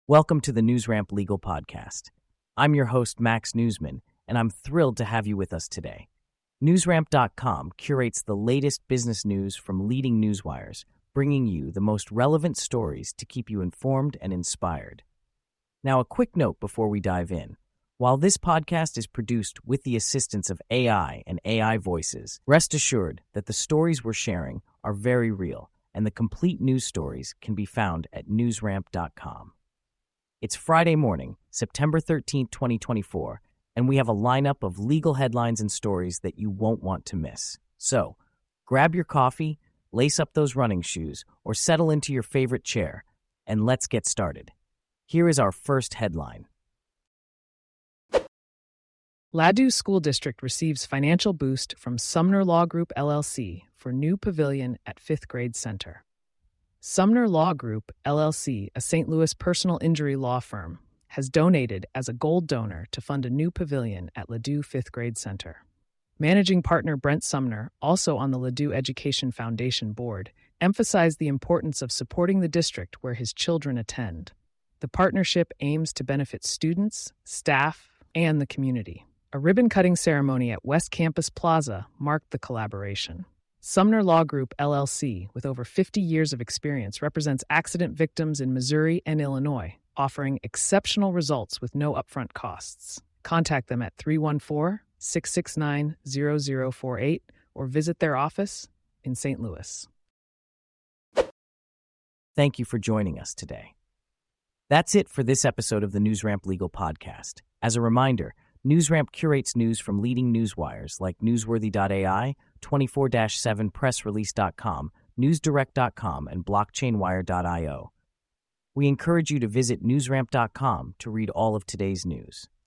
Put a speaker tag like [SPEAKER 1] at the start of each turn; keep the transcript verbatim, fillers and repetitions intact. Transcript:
[SPEAKER 1] Welcome to the NewsRamp Legal Podcast. I'm your host, Max Newsman, and I'm thrilled to have you with us today. NewsRamp dot com curates the latest business news from leading newswires, bringing you the most relevant stories to keep you informed and inspired. Now, a quick note before we dive in. While this podcast is produced with the assistance of A I and A I voices, rest assured that the stories we're sharing are very real, and the complete news stories can be found at NewsRamp dot com. It's Friday morning, September thirteenth, twenty twenty-four, and we have a lineup of legal headlines and stories that you won't want to miss. So, grab your coffee, lace up those running shoes, or settle into your favorite chair, and let's get started. Here is our first headline.
[SPEAKER 2] Ladue School District receives financial boost from Sumner Law Group, L L C for new pavilion at fifth Grade Center. Sumner Law Group, L L C, a Saint Louis personal injury law firm, has donated as a gold donor to fund a new pavilion at Ladue fifth Grade Center. Managing partner Brent Sumner, also on the Ladue Education Foundation board, emphasized the importance of supporting the district where his children attend. The partnership aims to benefit students, staff, and the community. A ribbon-cutting ceremony at West Campus Plaza marked the collaboration. Sumner Law Group, L L C, with over fifty years of experience, represents accident victims in Missouri and Illinois, offering exceptional results with no upfront costs. Contact them at three one four, six six nine, zero zero four eight or visit their office in Saint Louis.
[SPEAKER 1] Thank you for joining us today. That's it for this episode of the NewsRamp Legal Podcast. As a reminder, NewsRamp curates news from leading newswires like Newsworthy dot A I, twenty-four seven Press Release dot com, NewsDirect dot com, and BlockchainWire dot io. We encourage you to visit NewsRamp dot com to read all of today's news.